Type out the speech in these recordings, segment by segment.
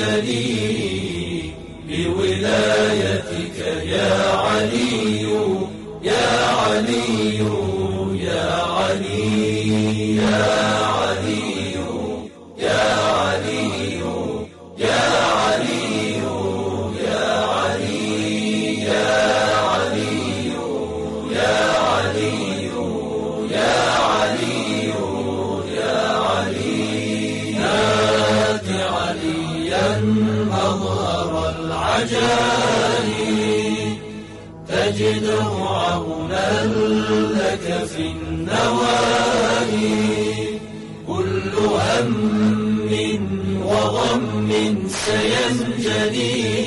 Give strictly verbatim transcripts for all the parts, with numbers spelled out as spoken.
ينجلي بولايتك يا علي يا علي يا علي يا علي يا علي يا علي يا علي يا علي يا علي يا علي يا علي نادِ عليا أظهر العجائب تجده عونا لك في النوائب كل هم وغم سينجلي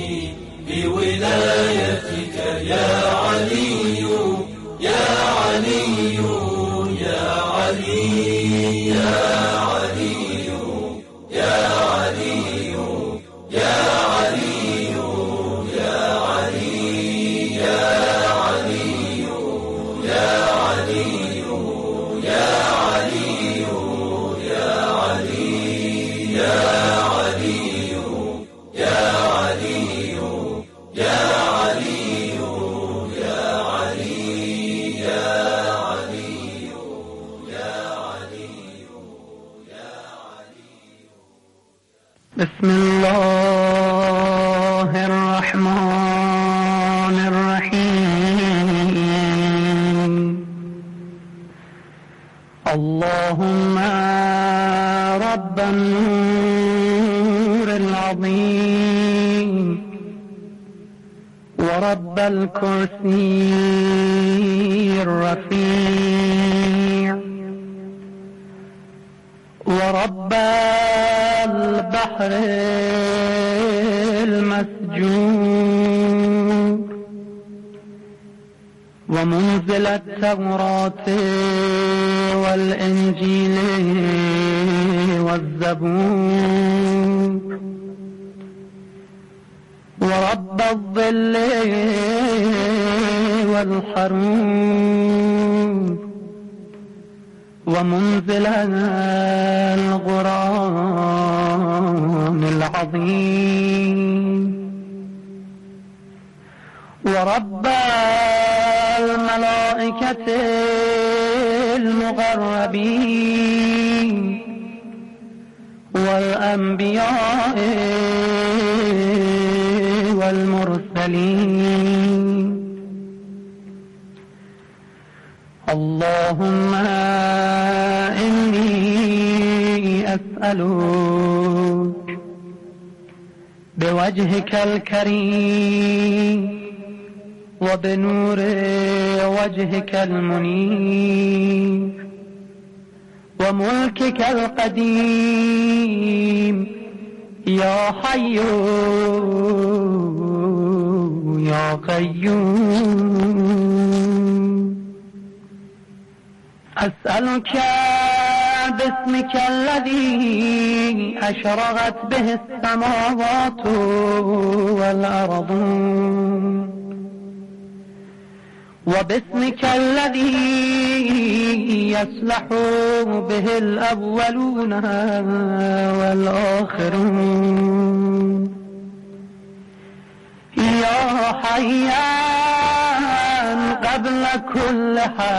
بولايتك يا علي يا علي يا علي يا علي يا علي يا علي يا علي يا علي يا علي يا علي يا علي يا علي يا علي يا علي يا علي يا علي يا علي يا علي. بسم الله الرحمن الرحيم. اللهم رب النور العظيم ورب الكرسي الرفيع ورب البحر المسجور ومنزل التوراة والإنجيل والزبور ورب الظل والحرور ومنزل الغرام العظيم ورب الملائكة المقربين والأنبياء والمرسلين. اللهم إني أسألك بوجهك الكريم وبنور وجهك المنير وملكك القديم يا حي يا قيوم. أسألك باسمك الذي أشرقت به السماوات والأرض وباسمك الذي يصلح به الأولون والآخرون يا حيان قبل كل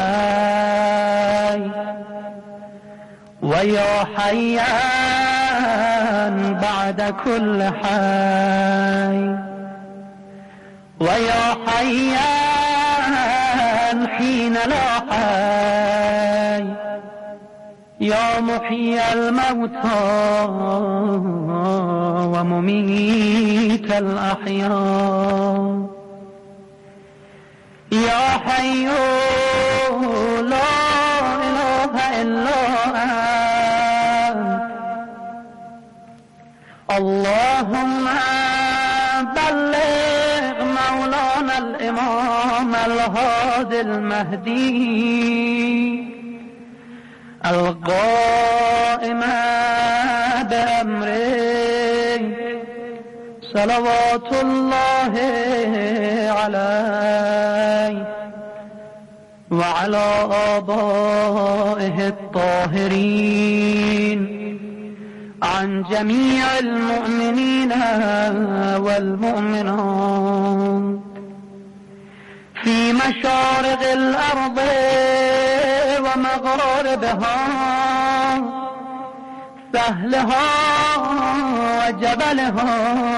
حي ويا حيان بعد كل حي ويا حيان حين لا حي يا محيي الموتى ومميت الأحياء يا حي لا إله إلا أنت. اللهم بلغ مولانا الإمام الهادي المهدي القائم بأمره صلوات الله عليه وعلى آبائه الطاهرين وعن جميع المؤمنين والمؤمنات في مشارق الأرض ومغاربها، سهلها وجبلها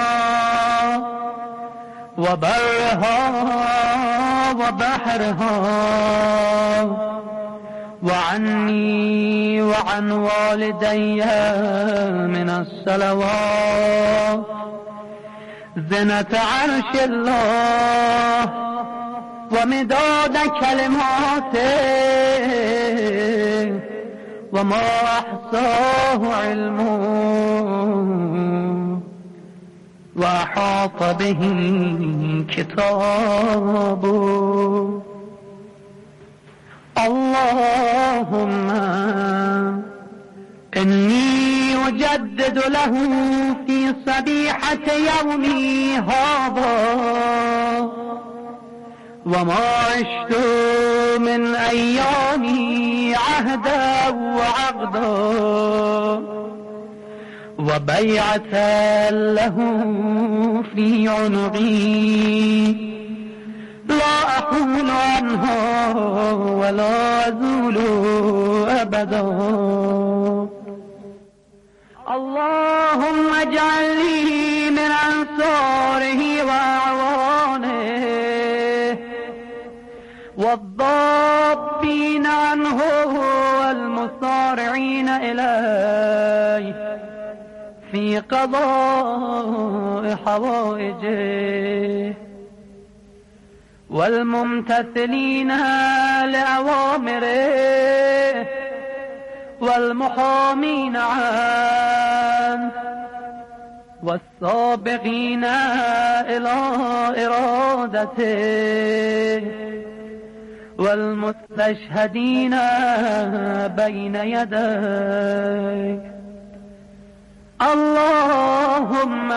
وبرها وبحرها، وعني وعن والدي من الصلوات زنة عرش الله ومداد كلماته وما أحصاه علمه وأحاط به كتابه. اللهم إني أجدد له في صبيحة يومي هذا وما عشت من أيامي عهدا وعقدا وبيعة له في عنقي لا أحول عنها ولا أزول أبدا. اللهم اجعل لي من أنصاره وأعوانه والضابين عنه والمصارعين إليه في قضاء حوائجه والممتثلين لأوامره والمحامين عنه والسابقين إلى إرادته والمستشهدين بين يديك. اللهم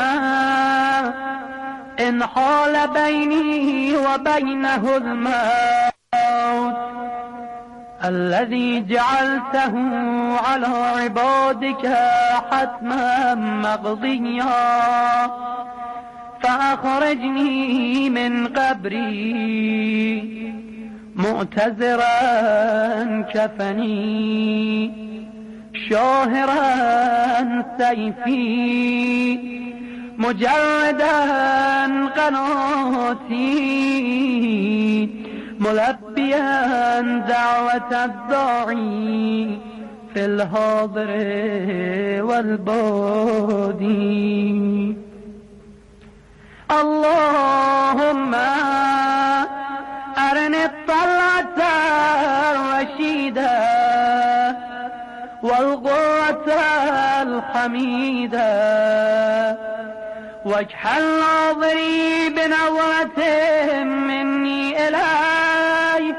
إن حال بيني وبينه الموت الذي جعلته على عبادك حتما مقضيا فأخرجني من قبري معتذرا كفني شاهرا سيفي مجردا قناتي ملبيا دعوة الداعي في الحاضر والبادي. اللهم أرني الطلعة الرشيدة والقوة الحميدة واجعل ناظري بنظرة مني إليه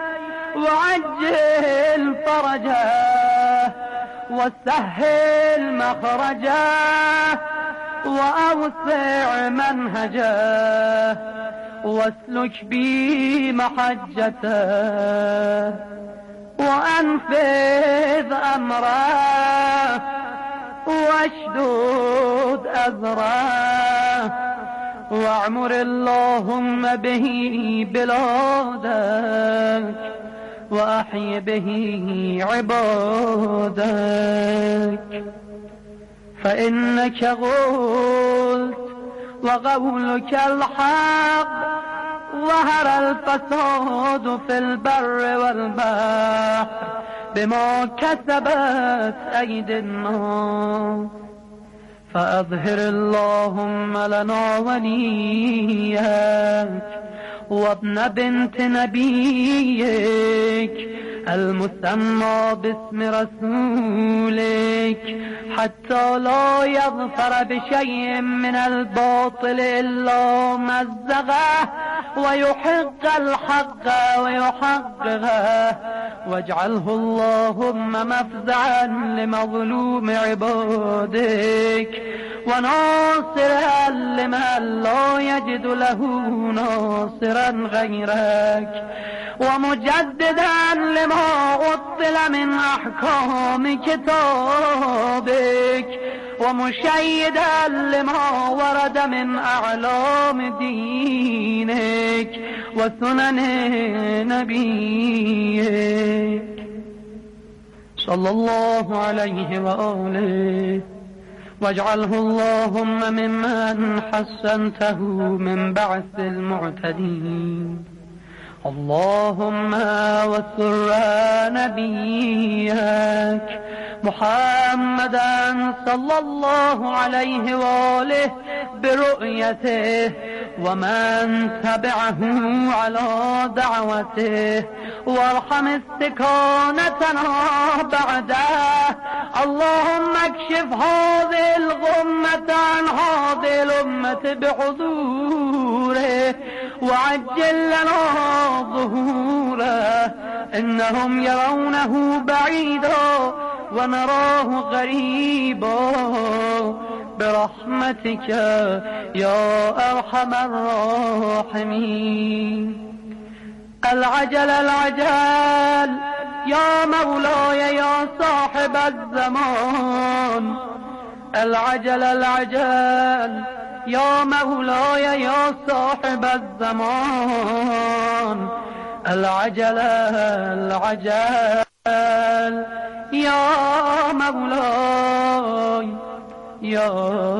وعجل فرجه وسهل مخرجه وأوسع منهجه واسلك بي محجته وأنفذ أمره واشدد أزره واعمر اللهم به بلادك وأحي به عبادك. فإنك قلت وقولك الحق ظهر الفساد في البر والبحر بما كسبت أيدي الناس فأظهر اللهم لنا وليك وابن بنت نبيك المسمى باسم رسولك حتى لا يظفر بشيء من الباطل إلا مزغه ويحق الحق ويحققه واجعله اللهم مفزعا لمظلوم عبادك وناصرا لمن لا يجد له ناصرا غيرك ومجددا لما أطل من أحكام كتابك ومشيدا لما ورد من أعلام دينك وسنن نبيك صلى الله عليه وآله، واجعله اللهم ممن حسنته من بعث المعتدين. اللهم وسر نبيك محمدا صلى الله عليه وآله برؤيته ومن تبعه على دعوته، وارحم استكانتنا بعده. اللهم اكشف هذه الغمة عن هذه الأمة بحضوره وعجل لنا ظهوره، إنهم يرونه بعيدا ونراه غريبا، برحمتك يا أرحم الراحمين. العجل العجل يا مولاي يا صاحب الزمان، العجل العجل يا مولاي يا صاحب الزمان، العجل العجل يا مولاي يا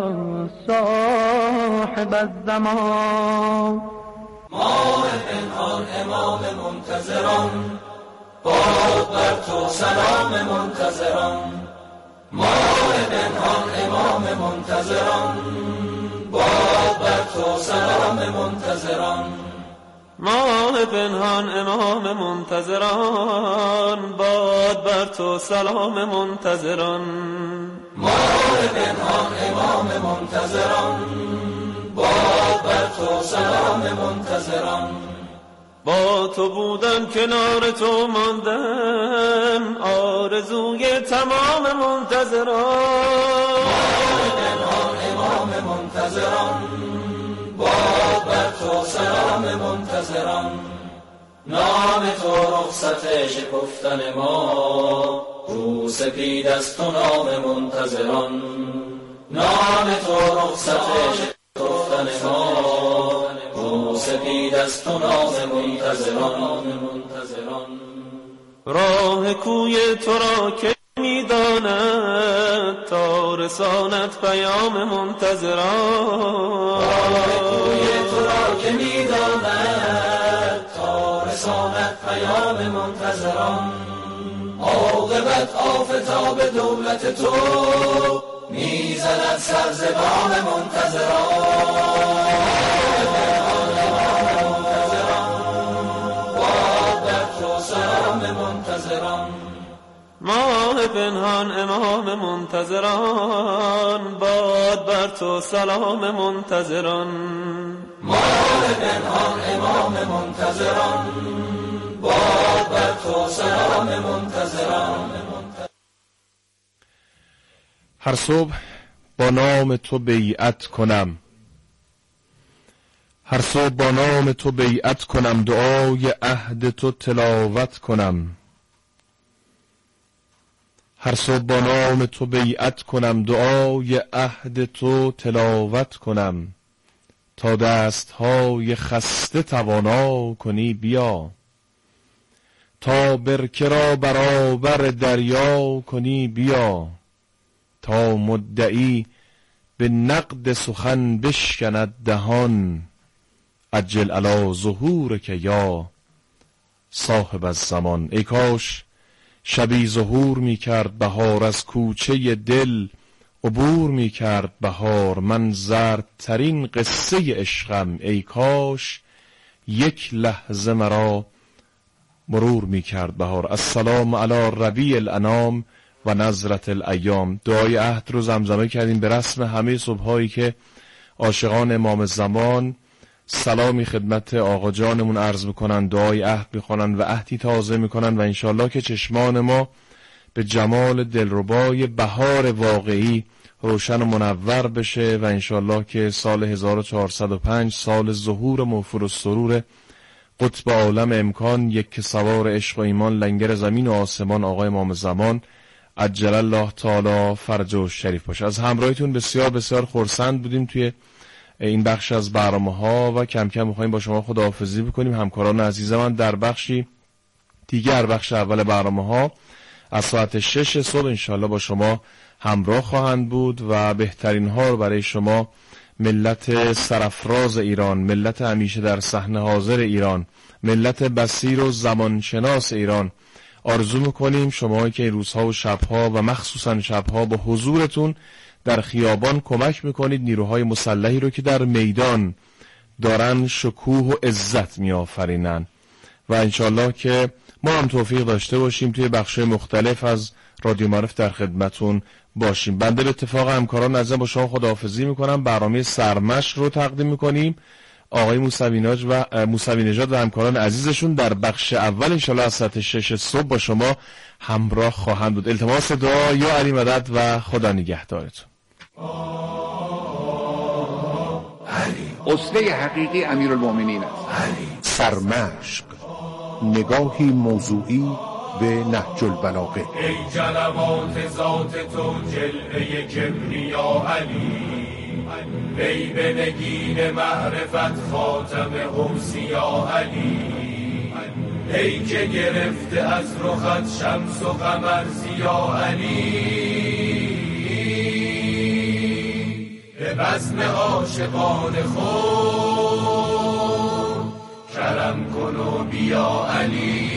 صاحب الزمان. ماه پنهان امام منتظران، باد بر تو سلام منتظران. ماه پنهان امام منتظران، باد بر تو سلام منتظران. ماه پنهان امام منتظران، باد بر تو سلام منتظران. ماه پنهان امام منتظران، باد بر تو سلام منتظران. با تو بودم کنار تو ماندم، آرزوی تمام منتظران. ماه پنهان امام منتظران، باد بر تو سلام منتظران. نام تو رخصت شکفتن ما، رو سپید از تو نام منتظران. نام تو رخصت شکفتن ما، رو سپید از تو نام منتظران. راه کوی تو را که میداند، تا رساند پیام منتظران. راه کوی تو را که میداند، تا رساند پیام منتظران. عاقبت آفتاب دولت تو، میزند سر ز بام منتظران. باد بر تو سلام منتظران. ماه پنهان امام منتظران، باد بر تو سلام منتظران. ماه پنهان امام منتظران، باد بر تو سلام منتظران. هر صبح با نام تو بیعت کنم، هر صبح با نام تو بیعت کنم، دعای عهد تو تلاوت کنم. هر صبح با نام تو بیعت کنم، دعای عهد تو تلاوت کنم. تا دستهای خسته توانا کنی بیا، تا برکه را برابر دریا کنی بیا. تا مدعی به نقد سخن بشکند دهان، عجل علی ظهورک یا صاحب الزمان. ای کاش شبی ظهور می کرد بهار، از کوچه دل عبور می کرد بهار. من زردترین قصه عشقم، ای کاش یک لحظه مرا مرور می کرد بهار. السلام علی ربیع الانام و نظرت الایام. دعای عهد رو زمزمه کردیم به رسم همه صبحایی که عاشقان امام زمان سلامی خدمت آقا جانمون عرض میکنن، دعای عهد میخونن و عهدی تازه میکنن و انشالله که چشمان ما به جمال دلربای بهار واقعی روشن و منور بشه و انشالله که سال هزار و چهارصد و پنج سال ظهور موفور و سرور قطب عالم امکان، یک که سوار عشق و ایمان، لنگر زمین و آسمان، آقای امام زمان عجل الله تعالی فرجه شریف باشه. از همراهیتون بسیار بسیار خرسند بودیم توی این بخش از برنامه ها و کم کم میخواییم با شما خداحافظی بکنیم. همکاران عزیز من در بخشی دیگر، بخش اول برنامه ها از ساعت شش صبح انشاءالله با شما همراه خواهند بود و بهترین ها رو برای شما ملت سرافراز ایران، ملت همیشه در صحنه حاضر ایران، ملت بصیر و زمانشناس ایران آرزو میکنیم. شما که این روزها و شبها و مخصوصا شبها با حضورتون در خیابان کمک میکنید نیروهای مسلحی رو که در میدان دارن شکوه و عزت میآفرینن و انشالله که ما هم توفیق داشته باشیم توی بخش‌های مختلف از رادیو معارف در خدمتون باشیم. بنده به اتفاق همکاران عزیزم با شما خداحافظی میکنم. برنامه سرمشق رو تقدیم میکنیم. آقای موسوی نژاد و موسوی نژاد و همکاران عزیزشون در بخش اول انشالله از ساعت شش صبح با شما همراه خواهند بود. التماس دعا یا علی مدد و خدا نگهدارتون. اسوه حقیقی امیرالمومنین است. سرمشق، نگاهی موضوعی به نهج البلاغه. ای جلوات ذات تو جلوه کبریا علی، ای به نگین معرفت خاتم غوثیا علی، ای که گرفته از رخت شمس و قمر ضیا علی، به بزم عاشقان خود کرم کن و بیا علی.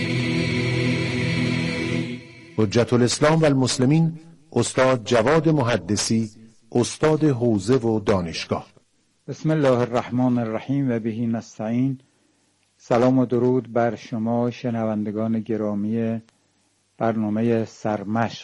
حجت الاسلام و المسلمین استاد جواد محدثی، استاد حوزه و دانشگاه. بسم الله الرحمن الرحیم و بهی نستعین. سلام و درود بر شما شنوندگان گرامی برنامه سرمشق.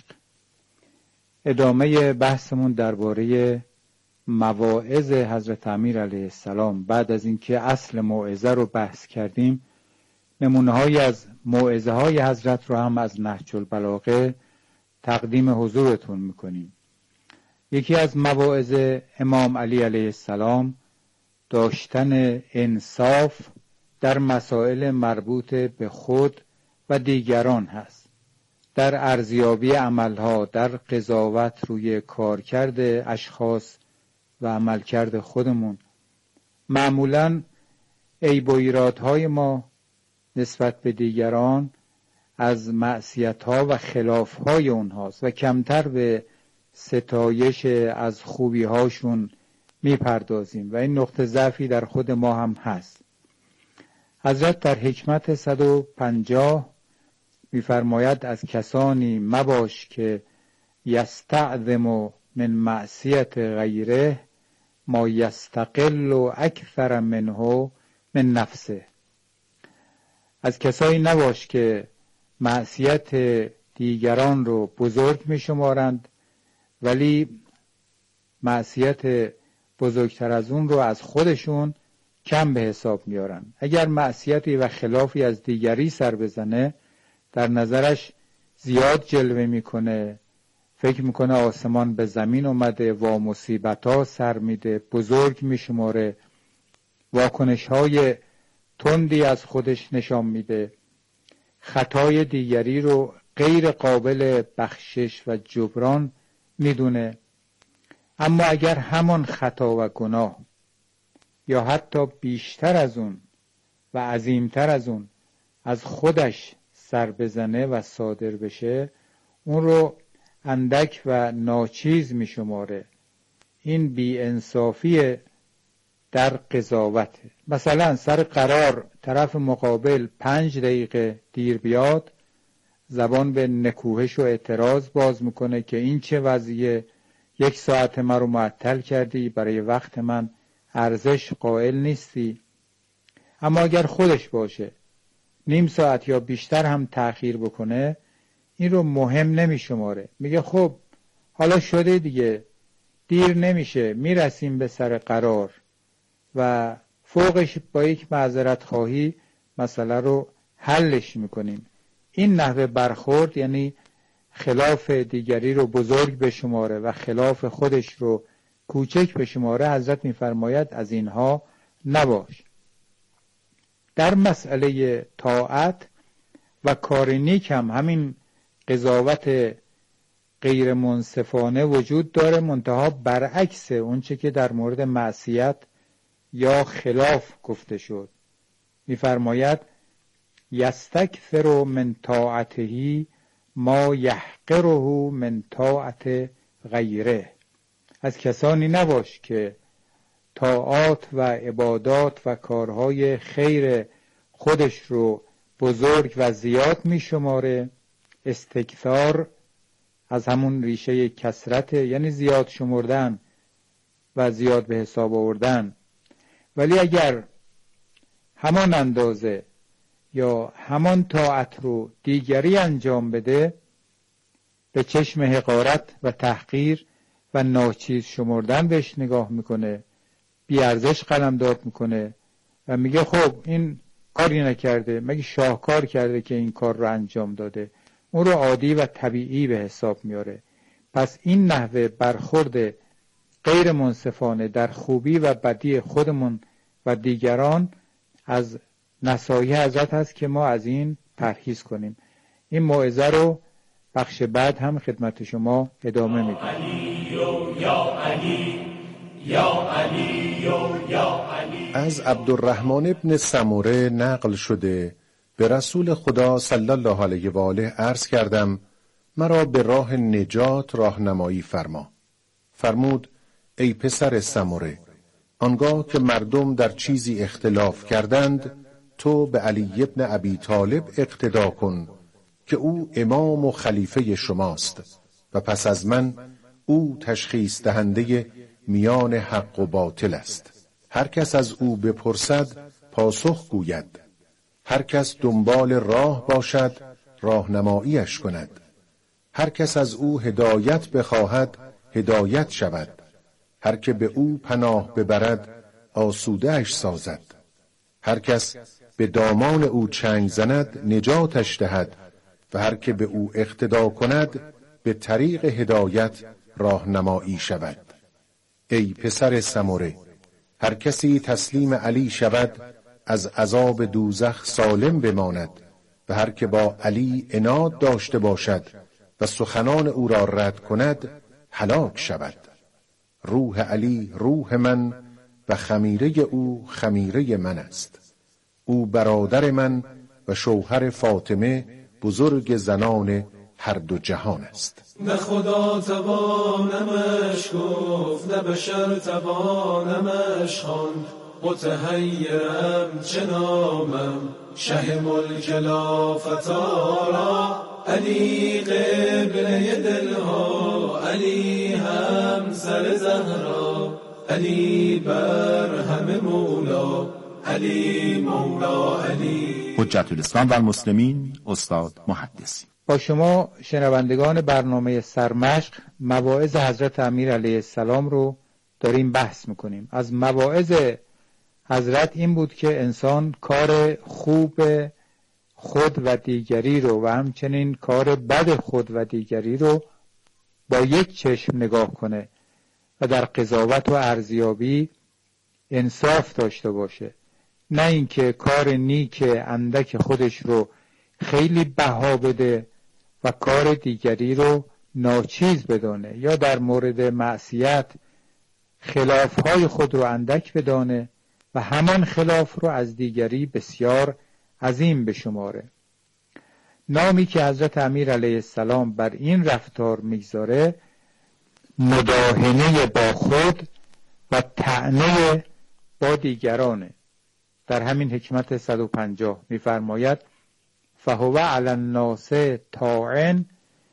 ادامه بحثمون درباره مواعظ حضرت امیر علیه السلام. بعد از اینکه اصل موعظه رو بحث کردیم، نمونه‌هایی از موعظه های حضرت رو هم از نهج البلاغه تقدیم حضورتون میکنیم. یکی از مواعظ امام علی علیه السلام داشتن انصاف در مسائل مربوط به خود و دیگران هست. در ارزیابی عملها، در قضاوت روی کارکرد اشخاص و عملکرد خودمون. معمولاً عیب و ایرادهای ما نسبت به دیگران از معصیت‌ها و خلاف‌های اونهاست و کمتر به ستایش از خوبی‌هاشون میپردازیم و این نقطه ضعفی در خود ما هم هست. حضرت در حکمت صد و پنجاه می‌فرماید از کسانی مباش که یستعظم من معصیت غیره ما یستقل و اکثر منه من نفسه. از کسایی نباش که معصیت دیگران رو بزرگ می شمارند ولی معصیت بزرگتر از اون رو از خودشون کم به حساب میارن. اگر معصیتی و خلافی از دیگری سر بزنه در نظرش زیاد جلوه میکنه، فکر میکنه آسمان به زمین اومده و مصیبت ها سر میده، بزرگ میشماره، واکنش های تندی از خودش نشان میده، خطای دیگری رو غیر قابل بخشش و جبران میدونه. اما اگر همان خطا و گناه یا حتی بیشتر از اون و عظیمتر از اون از خودش سر بزنه و صادر بشه، اون رو اندک و ناچیز می شماره. این بی انصافی در قضاوت. مثلا سر قرار طرف مقابل پنج دقیقه دیر بیاد، زبان به نکوهش و اعتراض باز میکنه که این چه وضعیه، یک ساعت من رو معطل کردی، برای وقت من ارزش قائل نیستی. اما اگر خودش باشه نیم ساعت یا بیشتر هم تأخیر بکنه، این رو مهم نمی شماره. میگه خب حالا شده دیگه، دیر نمیشه، میرسیم به سر قرار و فوقش با یک معذرت خواهی مسئله رو حلش میکنیم. این نحوه برخورد یعنی خلاف دیگری رو بزرگ بشماره و خلاف خودش رو کوچک بشماره. حضرت میفرماید از اینها نباش. در مسئله طاعت و کار نیک هم همین قضاوت غیر منصفانه وجود داره، منتها برعکس اونچه که در مورد معصیت یا خلاف گفته شد. می‌فرماید یستکثر من طاعته ما یحقره من طاعت غیره. از کسانی نباش که طاعات و عبادات و کارهای خیر خودش رو بزرگ و زیاد می شماره. استکثار از همون ریشه کثرت، یعنی زیاد شمردن و زیاد به حساب آوردن. ولی اگر همان اندازه یا همان طاعت رو دیگری انجام بده، به چشم حقارت و تحقیر و ناچیز شمردن بهش نگاه میکنه، بیارزش قلمداد میکنه و میگه خب این کاری نکرده، مگه شاهکار کرده که این کار رو انجام داده، اون رو عادی و طبیعی به حساب میاره. پس این نحوه برخورد غیر منصفانه در خوبی و بدی خودمون و دیگران از نصایح حضرت هست که ما از این پرهیز کنیم. این موعظه رو بخش بعد هم خدمت شما ادامه میدیم. از عبدالرحمن ابن سموره نقل شده به رسول خدا صلی الله علیه و آله عرض کردم مرا به راه نجات راهنمایی فرما. فرمود ای پسر سموره، آنگاه که مردم در چیزی اختلاف کردند تو به علی ابن ابی طالب اقتدا کن که او امام و خلیفه شماست و پس از من او تشخیص دهنده میان حق و باطل است. هر کس از او بپرسد پاسخ گوید، هر کس دنبال راه باشد راهنماییش کند، هر کس از او هدایت بخواهد هدایت شود، هر که به او پناه ببرد آسوده اش سازد، هر کس به دامان او چنگ زند نجاتش دهد و هر که به او اقتدا کند به طریق هدایت راهنمایی شود. ای پسر سموره، هر کسی تسلیم علی شود از عذاب دوزخ سالم بماند و هر که با علی عناد داشته باشد و سخنان او را رد کند هلاک شود. روح علی روح من و خمیره او خمیره من است. او برادر من و شوهر فاطمه بزرگ زنان هر دو جهان است. نه خدا توانمش گفت نه بشر توانمش خواند، متحیرم چه نامم شه ملک لا فتارا، علی قبله دلها، علی همسر زهرا، علی بر همه مولا، علی مولا علی. حجت الاسلام و المسلمین استاد محدثی. با شما شنوندگان برنامه سرمشق مواعظ حضرت امیر علیه السلام رو داریم بحث میکنیم. از مواعظ حضرت این بود که انسان کار خوب خود و دیگری رو و همچنین کار بد خود و دیگری رو با یک چشم نگاه کنه و در قضاوت و ارزیابی انصاف داشته باشه، نه اینکه کار نیک اندک خودش رو خیلی بها بده و کار دیگری رو ناچیز بدانه، یا در مورد معصیت خلافهای خود رو اندک بدانه و همان خلاف رو از دیگری بسیار عظیم بشماره. نامی که حضرت امیر علیه السلام بر این رفتار میگذاره مداهنه با خود و طعنه با دیگرانه. در همین حکمت صد و پنجاه میفرماید فهو علی الناس طاعن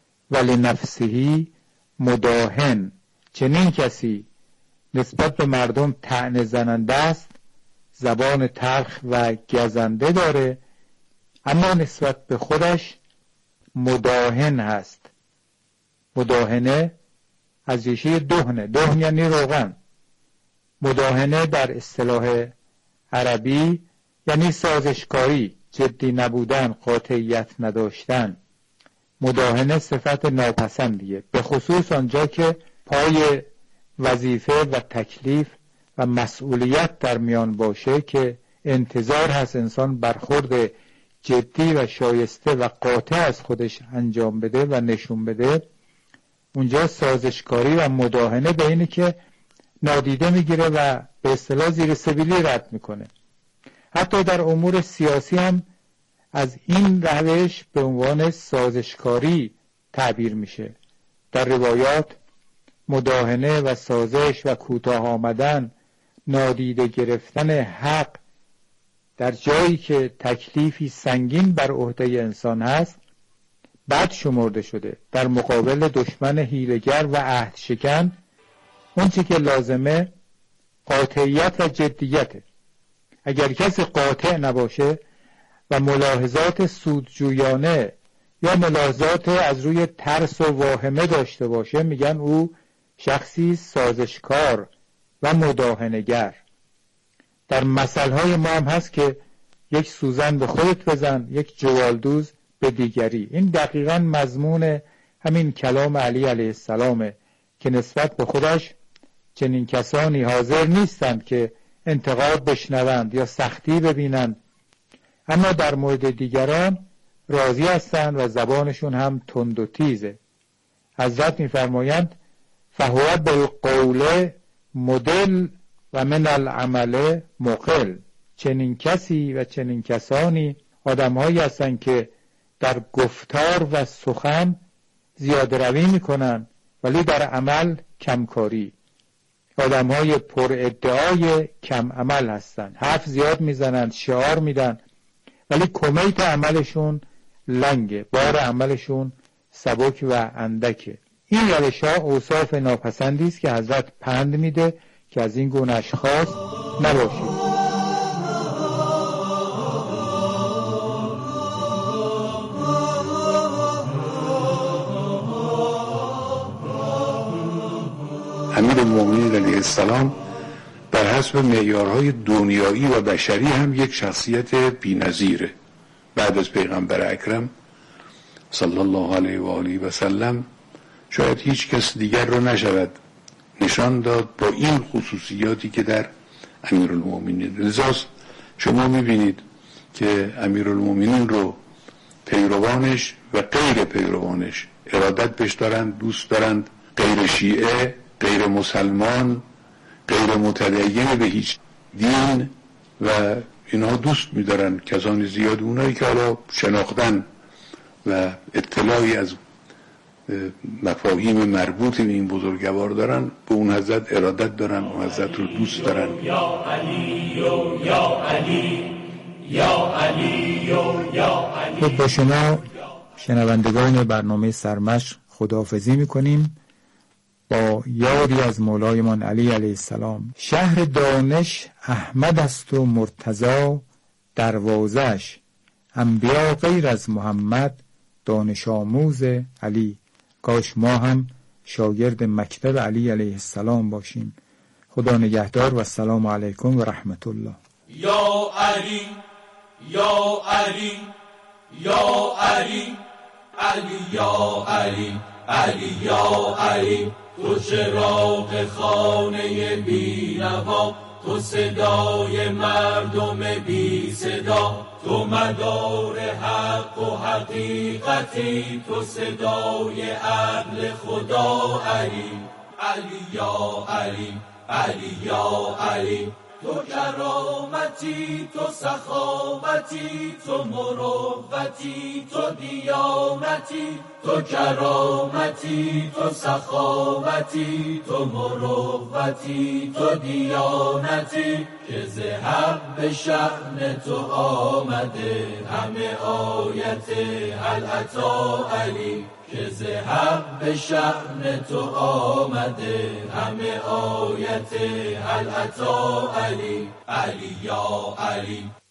ولنفسه مداهن. چنین کسی نسبت به مردم طعنه زننده است، زبان تلخ و گزنده داره، اما نسبت به خودش مداهن هست. مداهنه از ریشه دهنه، دهن یعنی روغن. مداهنه در اصطلاح عربی یعنی سازشکاری، جدی نبودن، قاطعیت نداشتن. مداهنه صفت ناپسندیه، به خصوص آنجا که پای وظیفه و تکلیف و مسئولیت در میان باشه که انتظار هست انسان برخورد جدی و شایسته و قاطع از خودش انجام بده و نشون بده. اونجا سازشکاری و مداهنه به اینه که نادیده میگیره و به اصطلاح زیر سبیلی رد میکنه. حتی در امور سیاسی هم از این روش به عنوان سازشکاری تعبیر میشه. در روایات مداهنه و سازش و کوتاه آمدن، نادیده گرفتن حق در جایی که تکلیفی سنگین بر عهده انسان هست بد شمرده شده. در مقابل دشمن حیله‌گر و عهد شکن اون چی که لازمه قاطعیت و جدیته. اگر کسی قاطع نباشه و ملاحظات سودجویانه یا ملاحظات از روی ترس و واهمه داشته باشه میگن او شخصی سازشکار و مداهنه‌گر. در مثلهای ما هم هست که یک سوزن به خودت بزن، یک جوالدوز به دیگری. این دقیقاً مضمون همین کلام علی علیه السلامه که نسبت به خودش چنین کسانی حاضر نیستند که انتقاد بشنوند یا سختی ببینند، اما در مورد دیگران راضی هستند و زبانشون هم تند و تیزه. حضرت می‌فرمایند فهو بالقول مدل و من العمل مقل. چنین کسی و چنین کسانی آدم‌هایی هستند که در گفتار و سخن زیاده روی می‌کنند ولی در عمل کمکاری. آدم‌های پر ادعای کم عمل هستند، حرف زیاد میزنند، شعار میدن ولی کمیت عملشون لنگه، بار عملشون سبک و اندکه. این روش‌ها اوصاف ناپسندی است که حضرت پند میده که از این گونه اشخاص نباشید. امیرالمومنین علیه السلام بر حسب معیارهای دنیایی و بشری هم یک شخصیت بی‌نظیره. بعد از پیغمبر اکرم صلی الله علیه و آله و سلم شاید هیچ کس دیگر رو نشود نشان داد با این خصوصیاتی که در امیرالمومنین. لذاست شما میبینید که امیرالمومنین رو پیروانش و غیر پیروانش ارادت بهش دارند، دوست دارند. غیر شیعه، غیر مسلمان، غیر متدین به هیچ دین و اینها دوست می‌دارن. کسان زیاد اونایی که حالا شناختن و اطلاعی از مفاهیم مربوط به این بزرگوار دارن به اون حضرت ارادت دارن، اون حضرت رو دوست دارن. یا علی و یا علی یا علی و یا علی. خب با شما شنوندگان برنامه سرمشق خداحافظی می‌کنیم با یادی از مولایمان علی علیه السلام. شهر دانش احمد است و مرتضی دروازش، انبیا غیر از محمد دانش آموز علی. کاش ما هم شاگرد مکتب علی علیه السلام باشیم. خدا نگهدار و السلام علیکم و رحمت الله. یا علی یا علی یا علی علی یا علی علی یا علی. تو چراغ خانه بی نوا، تو صدای مردم بی صدا، تو مدار حق و حقیقتی، تو صدای عدل خدا علی. علی یا علی علی یا علی. تو کرامتی، تو سخاوتی، تو مروتی، تو دیانتی. تو کرامتی، تو سخاوتی، تو مروتی، تو دیانتی. که ز حق به شأن تو آمده همه آیت هل اتی علی. که ز حق به شأن تو آمده همه آیت هل اتی علی. علی یا علی